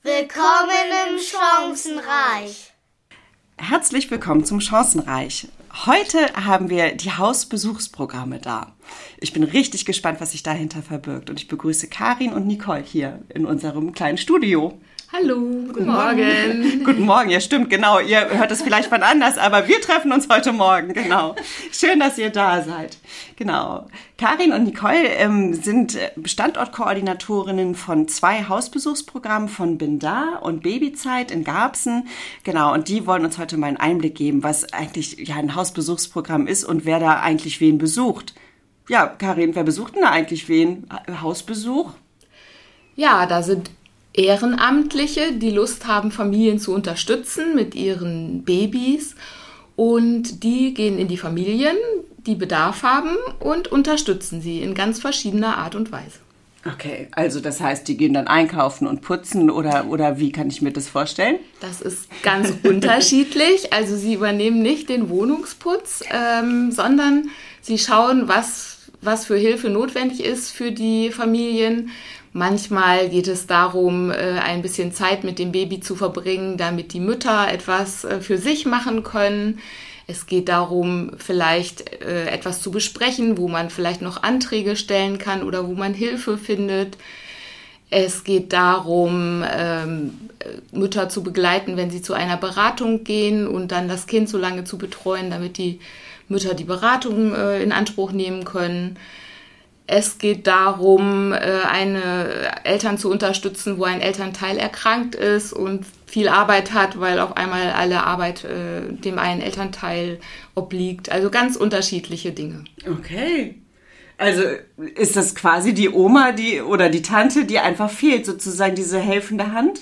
Willkommen im Chancenreich. Herzlich willkommen zum Chancenreich. Heute haben wir die Hausbesuchsprogramme da. Ich bin richtig gespannt, was sich dahinter verbirgt. Und ich begrüße Karin und Nicole hier in unserem kleinen Studio. Hallo, guten Morgen. Guten Morgen, ja stimmt, genau. Ihr hört es vielleicht von anders, aber wir treffen uns heute Morgen, genau. Schön, dass ihr da seid. Genau. Karin und Nicole sind Standortkoordinatorinnen von 2 Hausbesuchsprogrammen von Bin Da und Babyzeit in Garbsen. Genau, und die wollen uns heute mal einen Einblick geben, was eigentlich ja ein Hausbesuchsprogramm ist und wer da eigentlich wen besucht. Ja, Karin, wer besucht denn da eigentlich wen? Hausbesuch? Ja, da sind Ehrenamtliche, die Lust haben, Familien zu unterstützen mit ihren Babys. Und die gehen in die Familien, die Bedarf haben und unterstützen sie in ganz verschiedener Art und Weise. Okay, also das heißt, die gehen dann einkaufen und putzen oder wie kann ich mir das vorstellen? Das ist ganz unterschiedlich. Also sie übernehmen nicht den Wohnungsputz, sondern sie schauen, was für Hilfe notwendig ist für die Familien. Manchmal geht es darum, ein bisschen Zeit mit dem Baby zu verbringen, damit die Mütter etwas für sich machen können. Es geht darum, vielleicht etwas zu besprechen, wo man vielleicht noch Anträge stellen kann oder wo man Hilfe findet. Es geht darum, Mütter zu begleiten, wenn sie zu einer Beratung gehen und dann das Kind so lange zu betreuen, damit die Mütter die Beratung in Anspruch nehmen können. Es geht darum, Eltern zu unterstützen, wo ein Elternteil erkrankt ist und viel Arbeit hat, weil auf einmal alle Arbeit dem einen Elternteil obliegt. Also ganz unterschiedliche Dinge. Okay. Also ist das quasi die Oma oder die Tante, die einfach fehlt, sozusagen diese helfende Hand?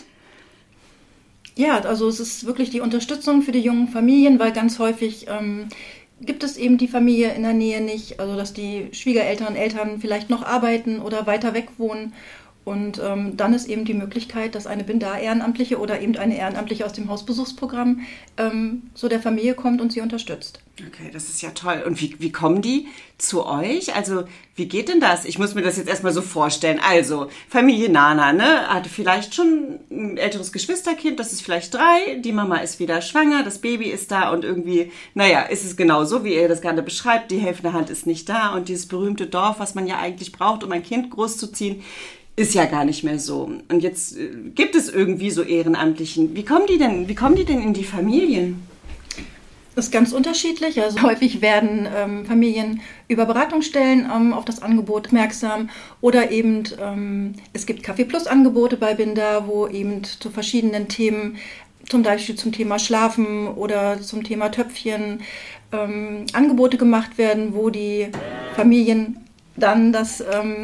Ja, also es ist wirklich die Unterstützung für die jungen Familien, weil ganz häufig gibt es eben die Familie in der Nähe nicht, also dass die Schwiegereltern, Eltern vielleicht noch arbeiten oder weiter weg wohnen. Und dann ist eben die Möglichkeit, dass eine Bin Da Ehrenamtliche oder eben eine Ehrenamtliche aus dem Hausbesuchsprogramm so der Familie kommt und sie unterstützt. Okay, das ist ja toll. Und wie kommen die zu euch? Also wie geht denn das? Ich muss mir das jetzt erstmal so vorstellen. Also Familie Nana, ne, hatte vielleicht schon ein älteres Geschwisterkind, das ist vielleicht 3, die Mama ist wieder schwanger, das Baby ist da und irgendwie, naja, ist es genau so, wie ihr das gerade beschreibt, die helfende Hand ist nicht da und dieses berühmte Dorf, was man ja eigentlich braucht, um ein Kind großzuziehen, ist ja gar nicht mehr so. Und jetzt gibt es irgendwie so Ehrenamtlichen. Wie kommen die denn in die Familien? Das ist ganz unterschiedlich. Also häufig werden Familien über Beratungsstellen auf das Angebot aufmerksam oder eben es gibt Kaffee Plus Angebote bei Bin Da, wo eben zu verschiedenen Themen, zum Beispiel zum Thema Schlafen oder zum Thema Töpfchen, Angebote gemacht werden, wo die Familien dann das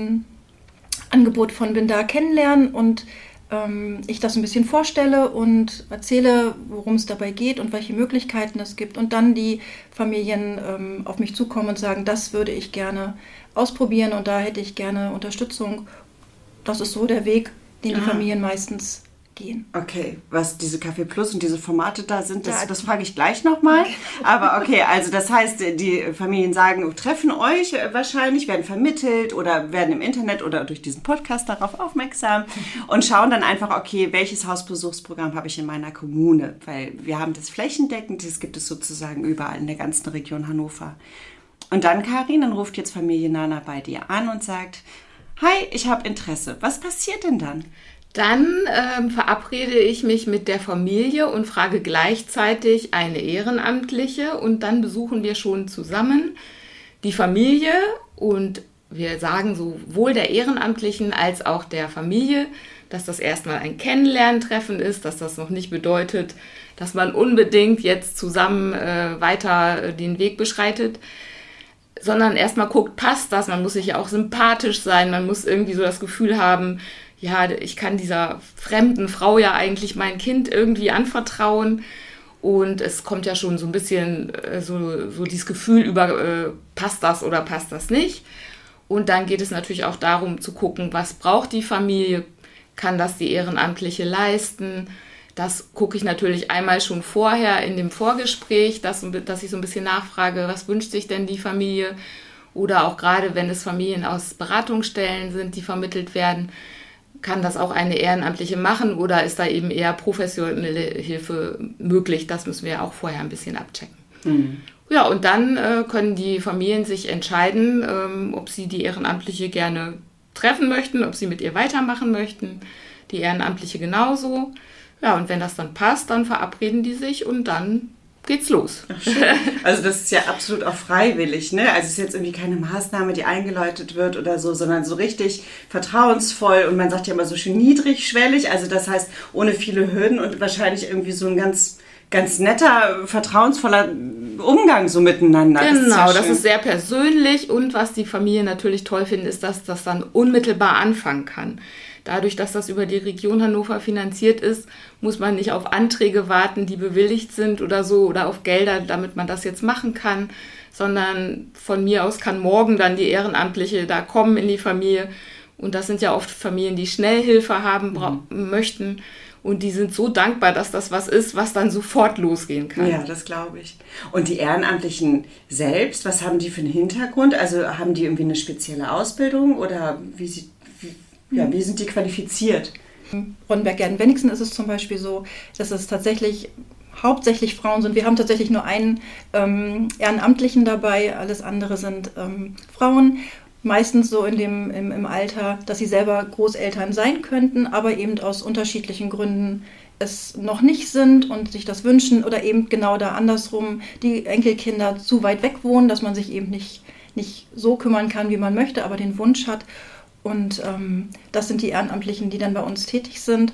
Angebot von Bin Da kennenlernen und ich das ein bisschen vorstelle und erzähle, worum es dabei geht und welche Möglichkeiten es gibt. Und dann die Familien auf mich zukommen und sagen, das würde ich gerne ausprobieren und da hätte ich gerne Unterstützung. Das ist so der Weg, den die Familien meistens gehen. Okay, was diese Kaffee Plus und diese Formate da sind, das frage ich gleich nochmal. Aber okay, also das heißt, die Familien sagen, treffen euch wahrscheinlich, werden vermittelt oder werden im Internet oder durch diesen Podcast darauf aufmerksam und schauen dann einfach, okay, welches Hausbesuchsprogramm habe ich in meiner Kommune? Weil wir haben das flächendeckend, das gibt es sozusagen überall in der ganzen Region Hannover. Und dann, Karin, dann ruft jetzt Familie Nana bei dir an und sagt, hi, ich habe Interesse. Was passiert denn dann? Dann verabrede ich mich mit der Familie und frage gleichzeitig eine Ehrenamtliche und dann besuchen wir schon zusammen die Familie und wir sagen sowohl der Ehrenamtlichen als auch der Familie, dass das erstmal ein Kennenlerntreffen ist, dass das noch nicht bedeutet, dass man unbedingt jetzt zusammen weiter den Weg beschreitet, sondern erstmal guckt, passt das, man muss sich ja auch sympathisch sein, man muss irgendwie so das Gefühl haben, ja, ich kann dieser fremden Frau ja eigentlich mein Kind irgendwie anvertrauen und es kommt ja schon so ein bisschen so dieses Gefühl über, passt das oder passt das nicht. Und dann geht es natürlich auch darum zu gucken, was braucht die Familie, kann das die Ehrenamtliche leisten. Das gucke ich natürlich einmal schon vorher in dem Vorgespräch, dass ich so ein bisschen nachfrage, was wünscht sich denn die Familie? Oder auch gerade, wenn es Familien aus Beratungsstellen sind, die vermittelt werden, kann das auch eine Ehrenamtliche machen oder ist da eben eher professionelle Hilfe möglich? Das müssen wir auch vorher ein bisschen abchecken. Mhm. Ja, und dann können die Familien sich entscheiden, ob sie die Ehrenamtliche gerne treffen möchten, ob sie mit ihr weitermachen möchten. Die Ehrenamtliche genauso. Ja, und wenn das dann passt, dann verabreden die sich und dann geht's los. Ach, schön. Also das ist ja absolut auch freiwillig, ne? Also es ist jetzt irgendwie keine Maßnahme, die eingeläutet wird oder so, sondern so richtig vertrauensvoll und man sagt ja immer so schön niedrigschwellig, also das heißt ohne viele Hürden und wahrscheinlich irgendwie so ein ganz netter, vertrauensvoller Umgang so miteinander. Genau, das ist sehr persönlich und was die Familien natürlich toll finden, ist, dass das dann unmittelbar anfangen kann. Dadurch, dass das über die Region Hannover finanziert ist, muss man nicht auf Anträge warten, die bewilligt sind oder so oder auf Gelder, damit man das jetzt machen kann, sondern von mir aus kann morgen dann die Ehrenamtliche da kommen in die Familie. Und das sind ja oft Familien, die Schnellhilfe haben möchten. Und die sind so dankbar, dass das was ist, was dann sofort losgehen kann. Ja, das glaube ich. Und die Ehrenamtlichen selbst, was haben die für einen Hintergrund? Also haben die irgendwie eine spezielle Ausbildung oder wie sind die qualifiziert? In Ronnenberg-Gärden-Wenigsen ist es zum Beispiel so, dass es tatsächlich hauptsächlich Frauen sind. Wir haben tatsächlich nur einen Ehrenamtlichen dabei, alles andere sind Frauen. Meistens so im Alter, dass sie selber Großeltern sein könnten, aber eben aus unterschiedlichen Gründen es noch nicht sind und sich das wünschen oder eben genau da andersrum die Enkelkinder zu weit weg wohnen, dass man sich eben nicht so kümmern kann, wie man möchte, aber den Wunsch hat. Und das sind die Ehrenamtlichen, die dann bei uns tätig sind.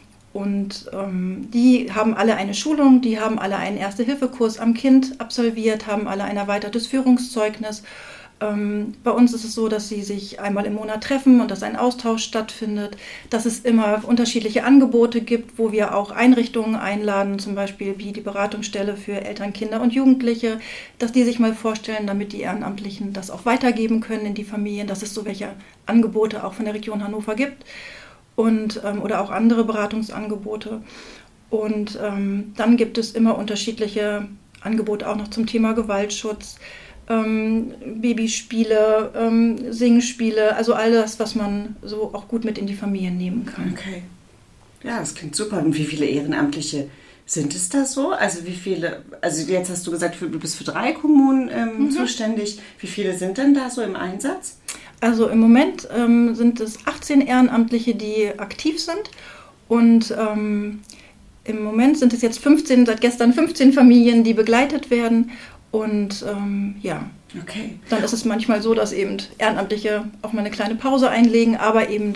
Und die haben alle eine Schulung, die haben alle einen Erste-Hilfe-Kurs am Kind absolviert, haben alle ein erweitertes Führungszeugnis. Bei uns ist es so, dass sie sich einmal im Monat treffen und dass ein Austausch stattfindet, dass es immer unterschiedliche Angebote gibt, wo wir auch Einrichtungen einladen, zum Beispiel wie die Beratungsstelle für Eltern, Kinder und Jugendliche, dass die sich mal vorstellen, damit die Ehrenamtlichen das auch weitergeben können in die Familien, dass es so welche Angebote auch von der Region Hannover gibt und oder auch andere Beratungsangebote. Und dann gibt es immer unterschiedliche Angebote auch noch zum Thema Gewaltschutz, Babyspiele, Singspiele, also all das, was man so auch gut mit in die Familien nehmen kann. Okay. Ja, das klingt super. Und wie viele Ehrenamtliche sind es da so? Also wie viele, also jetzt hast du gesagt, du bist für 3 Kommunen zuständig. Wie viele sind denn da so im Einsatz? Also im Moment sind es 18 Ehrenamtliche, die aktiv sind und im Moment sind es jetzt seit gestern 15 Familien, die begleitet werden. Und okay. Dann ist es manchmal so, dass eben Ehrenamtliche auch mal eine kleine Pause einlegen, aber eben,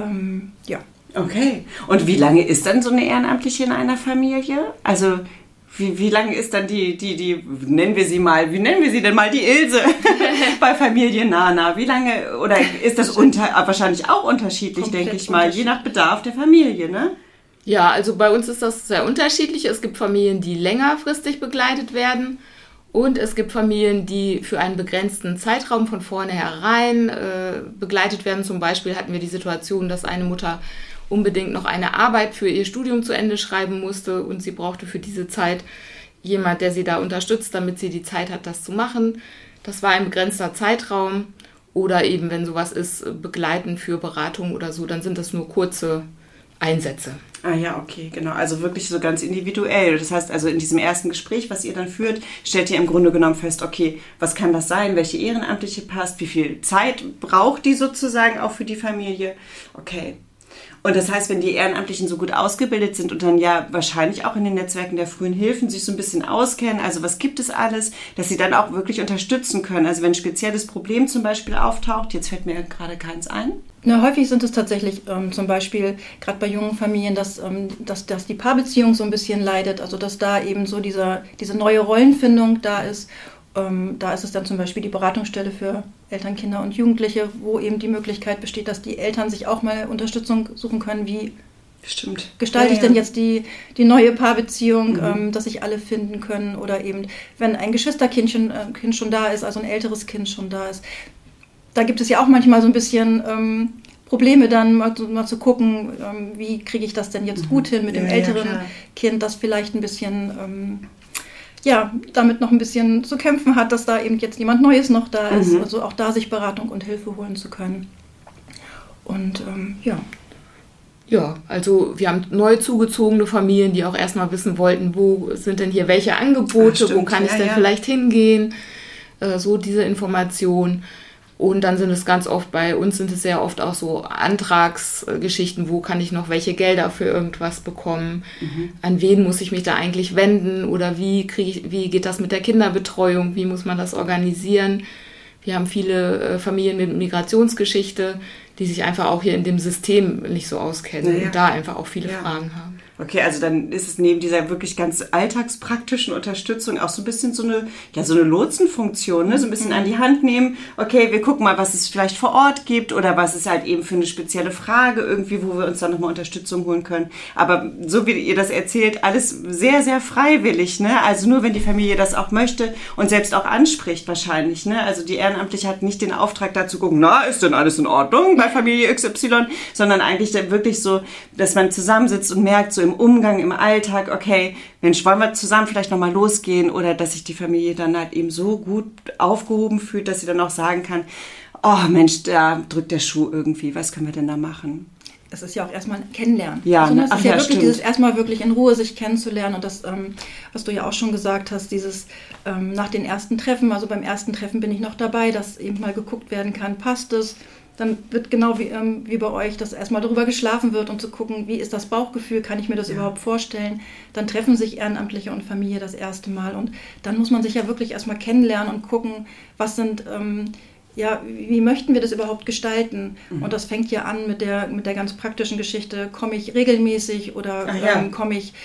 Okay. Und wie lange ist dann so eine Ehrenamtliche in einer Familie? Also wie lange ist dann die wie nennen wir sie denn mal, die Ilse bei Familie Nana? Wie lange, oder ist das wahrscheinlich auch unterschiedlich, denke ich mal, je nach Bedarf der Familie, ne? Ja, also bei uns ist das sehr unterschiedlich. Es gibt Familien, die längerfristig begleitet werden. Und es gibt Familien, die für einen begrenzten Zeitraum von vornherein begleitet werden. Zum Beispiel hatten wir die Situation, dass eine Mutter unbedingt noch eine Arbeit für ihr Studium zu Ende schreiben musste und sie brauchte für diese Zeit jemand, der sie da unterstützt, damit sie die Zeit hat, das zu machen. Das war ein begrenzter Zeitraum. Oder eben, wenn sowas ist, begleiten für Beratung oder so, dann sind das nur kurze Einsätze. Ah ja, okay, genau. Also wirklich so ganz individuell. Das heißt also in diesem ersten Gespräch, was ihr dann führt, stellt ihr im Grunde genommen fest, okay, was kann das sein, welche Ehrenamtliche passt, wie viel Zeit braucht die sozusagen auch für die Familie? Okay. Und das heißt, wenn die Ehrenamtlichen so gut ausgebildet sind und dann ja wahrscheinlich auch in den Netzwerken der frühen Hilfen sich so ein bisschen auskennen, also was gibt es alles, dass sie dann auch wirklich unterstützen können. Also wenn ein spezielles Problem zum Beispiel auftaucht, jetzt fällt mir gerade keins ein. Na, häufig sind es tatsächlich zum Beispiel gerade bei jungen Familien, dass die Paarbeziehung so ein bisschen leidet, also dass da eben so diese neue Rollenfindung da ist. Da ist es dann zum Beispiel die Beratungsstelle für Eltern, Kinder und Jugendliche, wo eben die Möglichkeit besteht, dass die Eltern sich auch mal Unterstützung suchen können, wie gestalte ich denn jetzt die neue Paarbeziehung, dass sich alle finden können, oder eben, wenn ein Geschwisterkind schon da ist, also ein älteres Kind schon da ist. Da gibt es ja auch manchmal so ein bisschen Probleme dann mal zu gucken, wie kriege ich das denn jetzt gut hin mit dem älteren Kind, das vielleicht ein bisschen damit noch ein bisschen zu kämpfen hat, dass da eben jetzt jemand Neues noch da ist, also auch da sich Beratung und Hilfe holen zu können. Und Ja, also wir haben neu zugezogene Familien, die auch erstmal wissen wollten, wo sind denn hier welche Angebote, wo kann ich denn vielleicht hingehen, so diese Information. Und dann sind es ganz oft, bei uns sind es sehr oft auch so Antragsgeschichten, wo kann ich noch welche Gelder für irgendwas bekommen, an wen muss ich mich da eigentlich wenden oder wie geht das mit der Kinderbetreuung, wie muss man das organisieren. Wir haben viele Familien mit Migrationsgeschichte, die sich einfach auch hier in dem System nicht so auskennen und da einfach auch viele Fragen haben. Okay, also dann ist es neben dieser wirklich ganz alltagspraktischen Unterstützung auch so ein bisschen so eine Lotsenfunktion, ne? So ein bisschen an die Hand nehmen. Okay, wir gucken mal, was es vielleicht vor Ort gibt oder was es halt eben für eine spezielle Frage irgendwie, wo wir uns dann nochmal Unterstützung holen können. Aber so wie ihr das erzählt, alles sehr, sehr freiwillig, ne? Also nur, wenn die Familie das auch möchte und selbst auch anspricht wahrscheinlich, ne? Also die Ehrenamtliche hat nicht den Auftrag dazu gucken, na, ist denn alles in Ordnung bei Familie XY, sondern eigentlich dann wirklich so, dass man zusammensitzt und merkt, so im Umgang, im Alltag, okay, Mensch, wollen wir zusammen vielleicht nochmal losgehen oder dass sich die Familie dann halt eben so gut aufgehoben fühlt, dass sie dann auch sagen kann, oh Mensch, da drückt der Schuh irgendwie, was können wir denn da machen? Das ist ja auch erstmal ein Kennenlernen. Ja, also, das ist ja wirklich stimmt. dieses erstmal wirklich in Ruhe sich kennenzulernen und das, was du ja auch schon gesagt hast, dieses nach den ersten Treffen, also beim ersten Treffen bin ich noch dabei, dass eben mal geguckt werden kann, passt es? Dann wird genau wie bei euch, dass erstmal darüber geschlafen wird, um zu gucken, wie ist das Bauchgefühl, kann ich mir das überhaupt vorstellen. Dann treffen sich Ehrenamtliche und Familie das erste Mal und dann muss man sich ja wirklich erstmal kennenlernen und gucken, was sind, wie möchten wir das überhaupt gestalten. Und das fängt ja an mit der ganz praktischen Geschichte, komme ich regelmäßig oder komme ich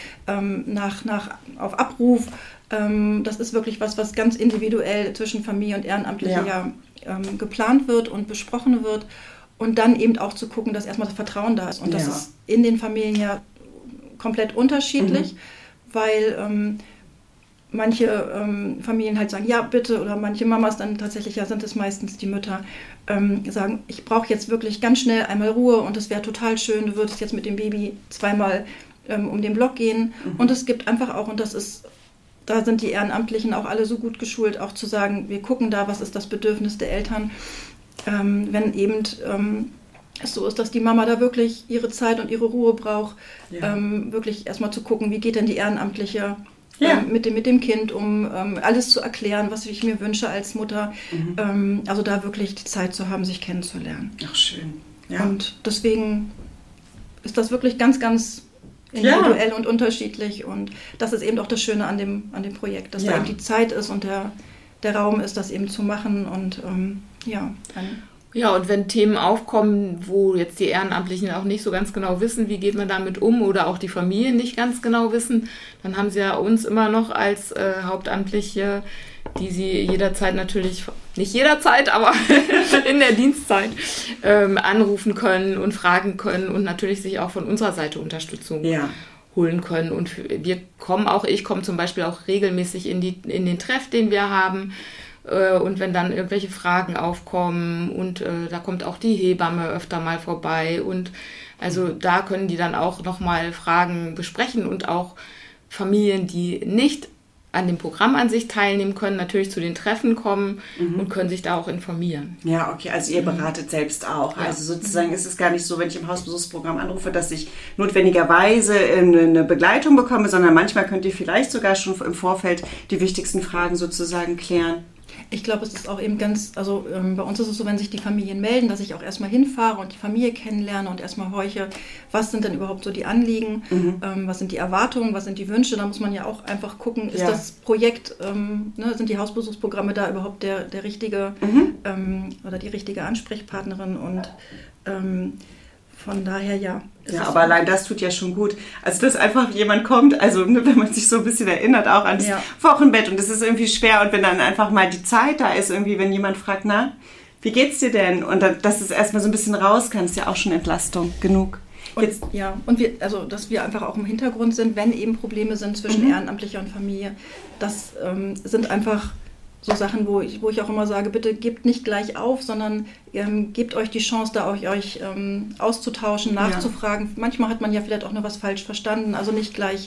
auf Abruf. Das ist wirklich was ganz individuell zwischen Familie und Ehrenamtliche geplant wird und besprochen wird und dann eben auch zu gucken, dass erstmal das Vertrauen da ist. Und das ist in den Familien ja komplett unterschiedlich, weil manche Familien halt sagen, ja bitte, oder manche Mamas dann tatsächlich, sind es meistens die Mütter, sagen, ich brauche jetzt wirklich ganz schnell einmal Ruhe und es wäre total schön, du würdest jetzt mit dem Baby zweimal um den Block gehen. Und es gibt einfach auch, und da sind die Ehrenamtlichen auch alle so gut geschult, auch zu sagen, wir gucken da, was ist das Bedürfnis der Eltern, wenn eben es so ist, dass die Mama da wirklich ihre Zeit und ihre Ruhe braucht, wirklich erstmal zu gucken, wie geht denn die Ehrenamtliche mit dem Kind um, alles zu erklären, was ich mir wünsche als Mutter, also da wirklich die Zeit zu haben, sich kennenzulernen. Ach, schön. Ja. Und deswegen ist das wirklich ganz, ganz individuell und unterschiedlich und das ist eben auch das Schöne an dem Projekt, dass da eben die Zeit ist und der Raum ist, das eben zu machen und und wenn Themen aufkommen, wo jetzt die Ehrenamtlichen auch nicht so ganz genau wissen, wie geht man damit um oder auch die Familien nicht ganz genau wissen, dann haben sie ja uns immer noch als Hauptamtliche, die sie jederzeit natürlich, nicht jederzeit, aber in der Dienstzeit anrufen können und fragen können und natürlich sich auch von unserer Seite Unterstützung holen können. Und ich komme zum Beispiel auch regelmäßig in den Treff, den wir haben. Und wenn dann irgendwelche Fragen aufkommen und da kommt auch die Hebamme öfter mal vorbei und also da können die dann auch nochmal Fragen besprechen und auch Familien, die nicht an dem Programm an sich teilnehmen können, natürlich zu den Treffen kommen und können sich da auch informieren. Ja, okay, also ihr beratet selbst auch. Ja. Also sozusagen ist es gar nicht so, wenn ich im Hausbesuchsprogramm anrufe, dass ich notwendigerweise eine Begleitung bekomme, sondern manchmal könnt ihr vielleicht sogar schon im Vorfeld die wichtigsten Fragen sozusagen klären. Ich glaube, es ist auch eben bei uns ist es so, wenn sich die Familien melden, dass ich auch erstmal hinfahre und die Familie kennenlerne und erstmal horche, was sind denn überhaupt so die Anliegen, was sind die Erwartungen, was sind die Wünsche, da muss man ja auch einfach gucken, ist das Projekt, sind die Hausbesuchsprogramme da überhaupt der richtige oder die richtige Ansprechpartnerin und von daher ja, aber allein das tut ja schon gut. Also, dass einfach jemand kommt, also wenn man sich so ein bisschen erinnert auch an das Wochenbett und das ist irgendwie schwer und wenn dann einfach mal die Zeit da ist, irgendwie, wenn jemand fragt, na, wie geht's dir denn? Und dass es erstmal so ein bisschen raus kann, ist ja auch schon Entlastung genug. Und dass wir einfach auch im Hintergrund sind, wenn eben Probleme sind zwischen Ehrenamtlicher und Familie, das sind einfach so Sachen, wo ich auch immer sage, bitte gebt nicht gleich auf, sondern gebt euch die Chance, da euch auszutauschen, nachzufragen. Manchmal hat man ja vielleicht auch nur was falsch verstanden, also nicht gleich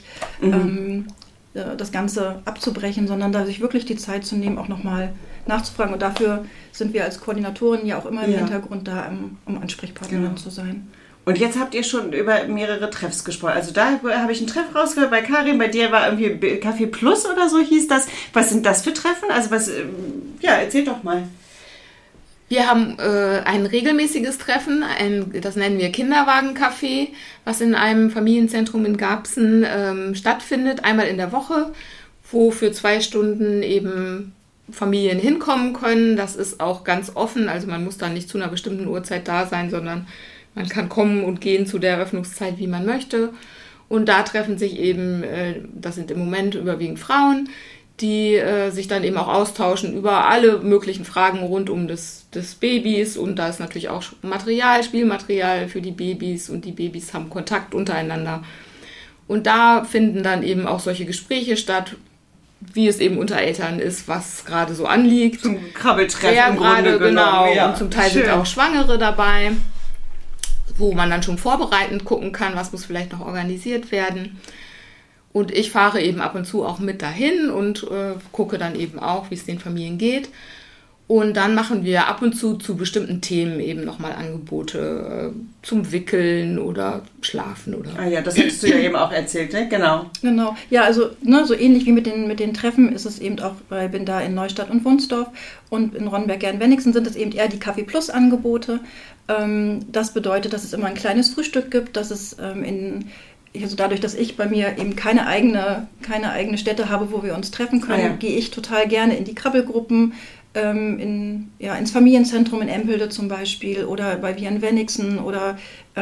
das Ganze abzubrechen, sondern da sich wirklich die Zeit zu nehmen, auch nochmal nachzufragen. Und dafür sind wir als Koordinatorin ja auch immer im Hintergrund da, um Ansprechpartnerin zu sein. Und jetzt habt ihr schon über mehrere Treffs gesprochen. Also da habe ich einen Treff rausgehört bei Karin, bei dir war irgendwie Café Plus oder so hieß das. Was sind das für Treffen? Also erzähl doch mal. Wir haben ein regelmäßiges Treffen, das nennen wir Kinderwagencafé, was in einem Familienzentrum in Garbsen stattfindet, einmal in der Woche, wo für 2 Stunden eben Familien hinkommen können. Das ist auch ganz offen, also man muss dann nicht zu einer bestimmten Uhrzeit da sein, sondern man kann kommen und gehen zu der Eröffnungszeit, wie man möchte. Und da treffen sich eben, das sind im Moment überwiegend Frauen, die sich dann eben auch austauschen über alle möglichen Fragen rund um des Babys. Und da ist natürlich auch Spielmaterial für die Babys und die Babys haben Kontakt untereinander. Und da finden dann eben auch solche Gespräche statt, wie es eben unter Eltern ist, was gerade so anliegt. Zum Krabbeltreffen im Grunde genommen. Genau, ja. Und zum Teil sind auch Schwangere dabei, wo man dann schon vorbereitend gucken kann, was muss vielleicht noch organisiert werden. Und ich fahre eben ab und zu auch mit dahin und gucke dann eben auch, wie es den Familien geht. Und dann machen wir ab und zu bestimmten Themen eben nochmal Angebote zum Wickeln oder Schlafen oder. Ah ja, das hättest du ja eben auch erzählt, ne? Genau. Genau. Ja, also so ähnlich wie mit den Treffen ist es eben auch bei Binda in Neustadt und Wunsdorf und in Ronnberg-Gern-Wenigsen sind es eben eher die Café Plus Angebote. Das bedeutet, dass es immer ein kleines Frühstück gibt, dass es also dadurch, dass ich bei mir eben keine eigene Stätte habe, wo wir uns treffen können, gehe ich total gerne in die Krabbelgruppen, ins Familienzentrum in Empelde zum Beispiel oder bei Vian Wenigsen oder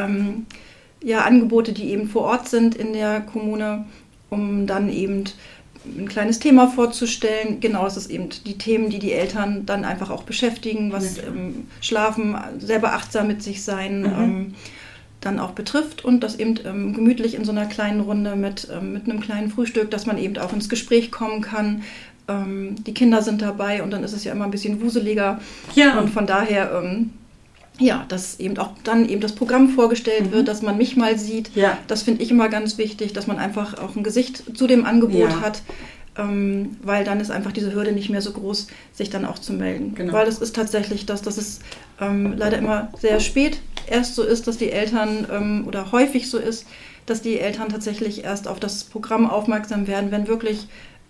Angebote, die eben vor Ort sind in der Kommune, um dann eben ein kleines Thema vorzustellen. Genau, es ist eben die Themen, die Eltern dann einfach auch beschäftigen, was Schlafen, selber achtsam mit sich sein, dann auch betrifft und das eben gemütlich in so einer kleinen Runde mit einem kleinen Frühstück, dass man eben auch ins Gespräch kommen kann. Die Kinder sind dabei und dann ist es ja immer ein bisschen wuseliger. Ja. Und von daher, dass eben auch dann eben das Programm vorgestellt wird, dass man mich mal sieht. Ja. Das finde ich immer ganz wichtig, dass man einfach auch ein Gesicht zu dem Angebot hat. Weil dann ist einfach diese Hürde nicht mehr so groß, sich dann auch zu melden. Genau. Weil es ist tatsächlich dass es leider immer sehr spät erst so ist, dass die Eltern, oder häufig so ist, dass die Eltern tatsächlich erst auf das Programm aufmerksam werden, wenn wirklich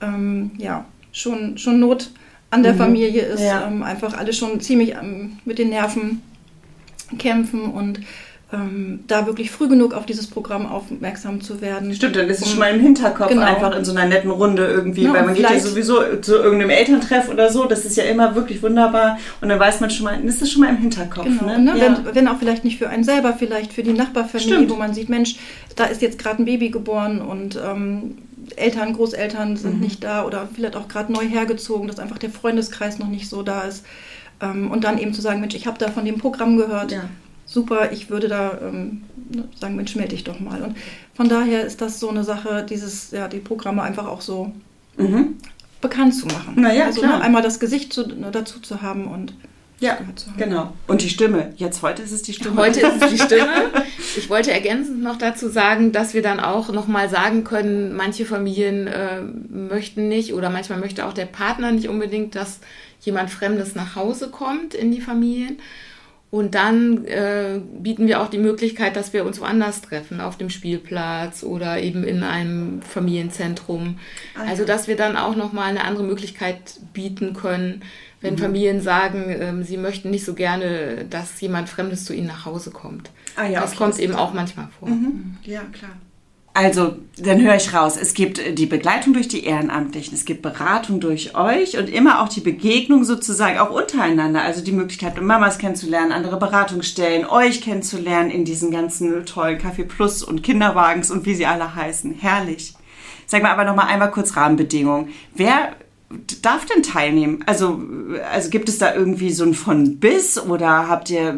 schon Not an der Familie ist, einfach alle schon ziemlich mit den Nerven kämpfen und da wirklich früh genug auf dieses Programm aufmerksam zu werden. Stimmt, dann ist es schon mal im Hinterkopf einfach in so einer netten Runde irgendwie, weil man geht ja sowieso zu irgendeinem Elterntreff oder so, das ist ja immer wirklich wunderbar und dann weiß man schon mal, ist das schon mal im Hinterkopf. Genau, ne? Ja. Wenn auch vielleicht nicht für einen selber, vielleicht für die Nachbarfamilie, wo man sieht, Mensch, da ist jetzt gerade ein Baby geboren und Eltern, Großeltern sind nicht da oder vielleicht auch gerade neu hergezogen, dass einfach der Freundeskreis noch nicht so da ist. Und dann eben zu sagen, Mensch, ich habe da von dem Programm gehört, super, ich würde da sagen, Mensch, melde dich doch mal. Und von daher ist das so eine Sache, die Programme einfach auch so bekannt zu machen. Naja, also klar. Einmal das Gesicht dazu zu haben und ja, genau. Und die Stimme. Heute ist es die Stimme. Heute ist es die Stimme. Ich wollte ergänzend noch dazu sagen, dass wir dann auch nochmal sagen können, manche Familien möchten nicht oder manchmal möchte auch der Partner nicht unbedingt, dass jemand Fremdes nach Hause kommt in die Familien. Und dann bieten wir auch die Möglichkeit, dass wir uns woanders treffen, auf dem Spielplatz oder eben in einem Familienzentrum. Also dass wir dann auch nochmal eine andere Möglichkeit bieten können, wenn Familien sagen, sie möchten nicht so gerne, dass jemand Fremdes zu ihnen nach Hause kommt. Das kommt eben auch manchmal vor. Ja, klar. Also, dann höre ich raus, es gibt die Begleitung durch die Ehrenamtlichen, es gibt Beratung durch euch und immer auch die Begegnung sozusagen auch untereinander, also die Möglichkeit, Mamas kennenzulernen, andere Beratungsstellen, euch kennenzulernen in diesen ganzen tollen Café Plus und Kinderwagens und wie sie alle heißen. Herrlich. Sag mal aber noch mal einmal kurz Rahmenbedingungen. Wer darf denn teilnehmen? Also gibt es da irgendwie so ein von bis oder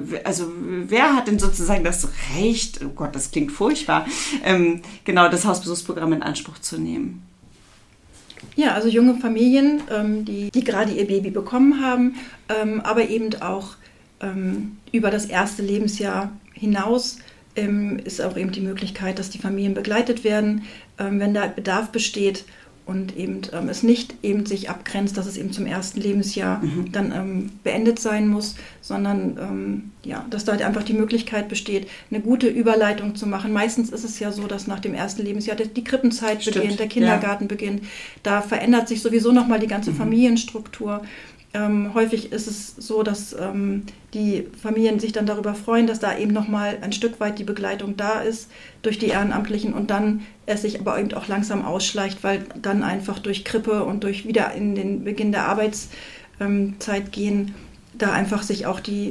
wer hat denn sozusagen das Recht, oh Gott, das klingt furchtbar, das Hausbesuchsprogramm in Anspruch zu nehmen? Ja, also junge Familien, die gerade ihr Baby bekommen haben, aber eben auch über das erste Lebensjahr hinaus ist auch eben die Möglichkeit, dass die Familien begleitet werden, wenn da Bedarf besteht. und eben es nicht eben sich abgrenzt, dass es eben zum ersten Lebensjahr dann beendet sein muss, sondern dass da einfach die Möglichkeit besteht, eine gute Überleitung zu machen. Meistens ist es ja so, dass nach dem ersten Lebensjahr die Krippenzeit beginnt, der Kindergarten beginnt. Da verändert sich sowieso nochmal die ganze Familienstruktur. Häufig ist es so, dass die Familien sich dann darüber freuen, dass da eben nochmal ein Stück weit die Begleitung da ist durch die Ehrenamtlichen und dann es sich aber eben auch langsam ausschleicht, weil dann einfach durch Krippe und durch wieder in den Beginn der Arbeitszeit gehen, da einfach sich auch die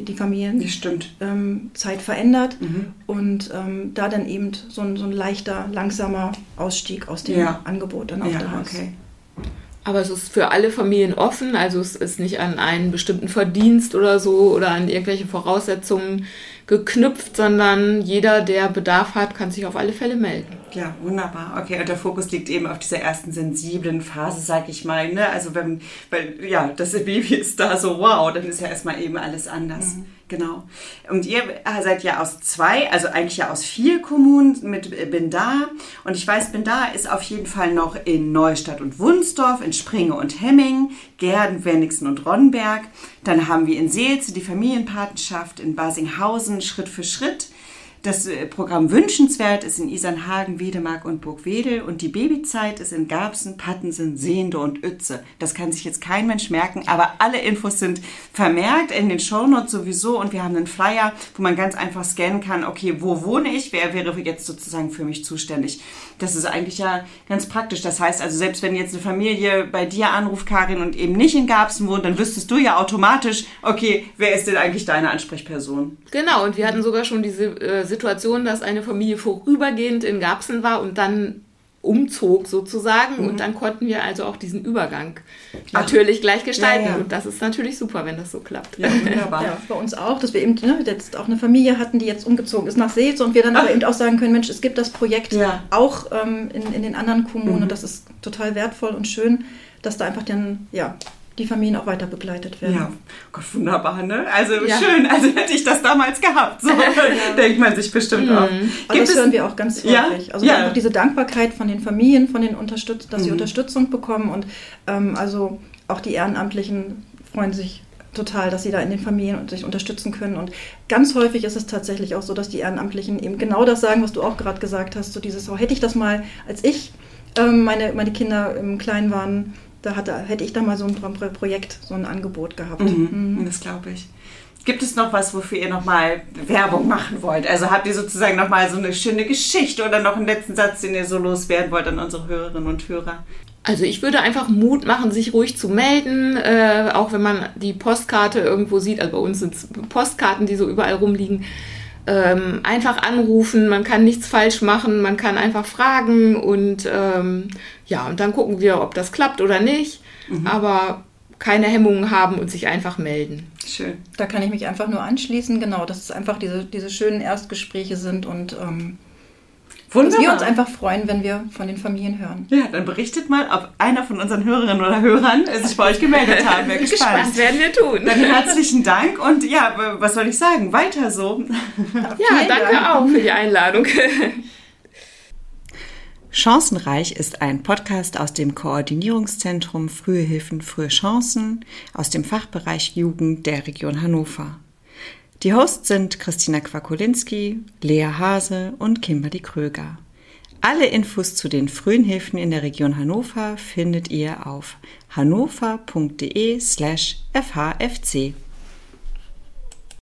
Familienzeit verändert und da dann eben so ein leichter, langsamer Ausstieg aus dem Angebot dann auch da ist. Okay. Aber es ist für alle Familien offen, also es ist nicht an einen bestimmten Verdienst oder so oder an irgendwelche Voraussetzungen geknüpft, sondern jeder, der Bedarf hat, kann sich auf alle Fälle melden. Ja, wunderbar. Okay, und der Fokus liegt eben auf dieser ersten sensiblen Phase, sag ich mal. Ne? Also weil das Baby ist da so, wow, dann ist ja erstmal eben alles anders. Genau. Und ihr seid ja aus 2, also eigentlich ja aus 4 Kommunen mit Bindar. Und ich weiß, Bindar ist auf jeden Fall noch in Neustadt und Wunsdorf, in Springe und Hemming, Gehrden, Wenigsen und Ronnberg. Dann haben wir in Seelze die Familienpatenschaft, in Basinghausen Schritt für Schritt. Das Programm Wünschenswert ist in Isernhagen, Wedemark und Burgwedel und die Babyzeit ist in Garbsen, Pattensen, Sehnde und Uetze. Das kann sich jetzt kein Mensch merken, aber alle Infos sind vermerkt in den Shownotes sowieso und wir haben einen Flyer, wo man ganz einfach scannen kann, okay, wo wohne ich, wer wäre jetzt sozusagen für mich zuständig. Das ist eigentlich ja ganz praktisch. Das heißt also, selbst wenn jetzt eine Familie bei dir anruft, Karin, und eben nicht in Garbsen wohnt, dann wüsstest du ja automatisch, okay, wer ist denn eigentlich deine Ansprechperson? Genau, und wir hatten sogar schon diese Situation, dass eine Familie vorübergehend in Garbsen war und dann umzog sozusagen und dann konnten wir also auch diesen Übergang natürlich gleich gestalten und das ist natürlich super, wenn das so klappt. Ja, wunderbar. Ja, bei uns auch, dass wir eben jetzt auch eine Familie hatten, die jetzt umgezogen ist nach Seelze und wir dann aber eben auch sagen können, Mensch, es gibt das Projekt auch in den anderen Kommunen und das ist total wertvoll und schön, dass da einfach dann, die Familien auch weiter begleitet werden. Ja, Gott, wunderbar, ne? Also schön, also hätte ich das damals gehabt, so denkt man sich bestimmt auch. Aber das hören wir auch ganz häufig. Also einfach diese Dankbarkeit von den Familien, von den dass sie Unterstützung bekommen und also auch die Ehrenamtlichen freuen sich total, dass sie da in den Familien sich unterstützen können und ganz häufig ist es tatsächlich auch so, dass die Ehrenamtlichen eben genau das sagen, was du auch gerade gesagt hast, so dieses, hätte ich das mal, als ich meine Kinder im Kleinen waren, hätte ich da mal so ein Projekt, so ein Angebot gehabt. Das glaube ich. Gibt es noch was, wofür ihr nochmal Werbung machen wollt? Also habt ihr sozusagen nochmal so eine schöne Geschichte oder noch einen letzten Satz, den ihr so loswerden wollt an unsere Hörerinnen und Hörer? Also ich würde einfach Mut machen, sich ruhig zu melden, auch wenn man die Postkarte irgendwo sieht. Also bei uns sind es Postkarten, die so überall rumliegen. Einfach anrufen, man kann nichts falsch machen, man kann einfach fragen und und dann gucken wir, ob das klappt oder nicht, aber keine Hemmungen haben und sich einfach melden. Schön. Da kann ich mich einfach nur anschließen, genau, dass es einfach diese schönen Erstgespräche sind und dass wir uns einfach freuen, wenn wir von den Familien hören. Ja, dann berichtet mal, ob einer von unseren Hörerinnen oder Hörern sich bei euch gemeldet hat. Wäre gespannt. Das werden wir tun. Dann herzlichen Dank und was soll ich sagen? Weiter so. Ja, danke auch für die Einladung. Chancenreich ist ein Podcast aus dem Koordinierungszentrum Frühe Hilfen, Frühe Chancen aus dem Fachbereich Jugend der Region Hannover. Die Hosts sind Christina Quakolinski, Lea Hase und Kimberly Kröger. Alle Infos zu den frühen Hilfen in der Region Hannover findet ihr auf hannover.de/fhfc.